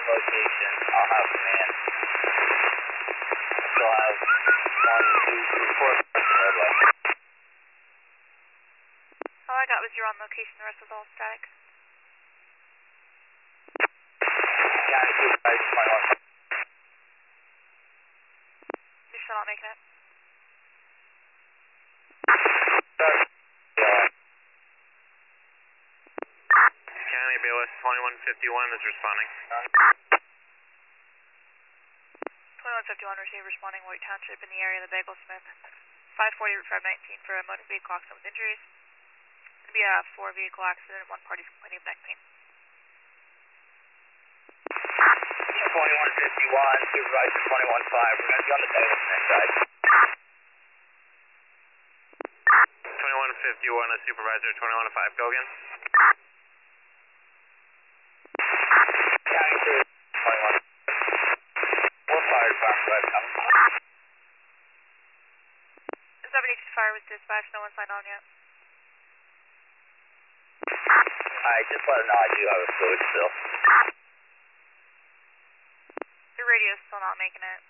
location. I'll have command. Still have 1, 2, 3, 4 roadway. All I got was you're on location, the rest was all static. County Supervisor 21. You're still not making it? County BOS 2151 is responding. 2151 received responding White Township in the area of the Bagelsmith. 540 Route 519 for a motor vehicle accident with injuries. It's going to be a 4-vehicle accident. One party's complaining of neck pain. 2151, Supervisor 215. We're going to be on the Bagelsmith side. 2151 is Supervisor 215. Go again. County Supervisor 21. What fire department coming? 72 fire was dispatched. No one signed on yet. Alright, just let them know I do have a fluid spill. Your radio's still not making it.